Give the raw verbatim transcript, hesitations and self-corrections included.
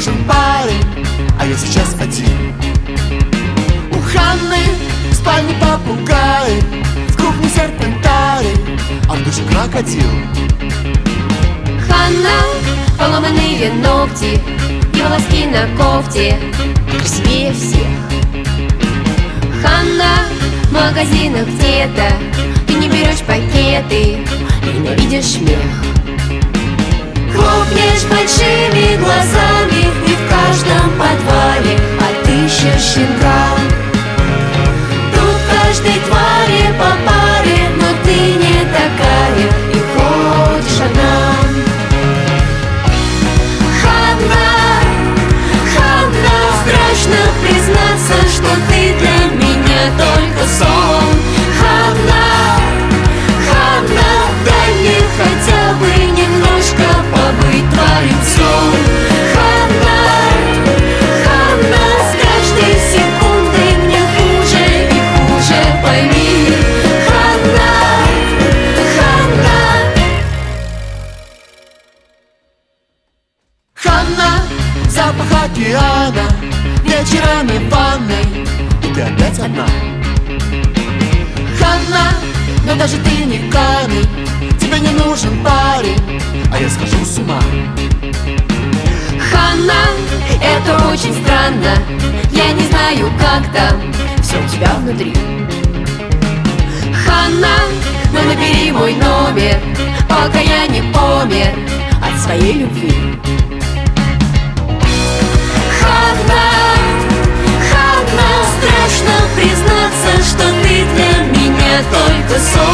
нужен парень, а я сейчас один. У Ханны в спальне попугай, в кухне серпентарий, а в душе крокодил. Ханна, поломанные ногти и волоски на кофте красивее всех. Ханна, в магазинах где-то ты не берешь пакеты и ненавидишь смех. Хлопнешь большими глазами и в каждом подвале отыщешь щенка. Тут каждой твари по паре, но ты не такая и ходишь одна. Ханна, Ханна, страшно признаться, что ты для меня только сон. Ханна, Ханна, дай мне хотя бы немножко побыть твоим сном. Ханна, Ханна, с каждой секундой мне хуже и хуже, пойми. Ханна, Ханна. Ханна, запах океана, вечерами в ванной, и ты опять одна. Ханна, но даже ты не камень, тебе не нужен парень, а я схожу с ума. Ханна, это очень странно, я не знаю, как там все у тебя внутри. Ханна, ну набери мой номер, пока я не помер от своей любви. Ханна, Ханна, страшно признаться, что ты для меня только сон.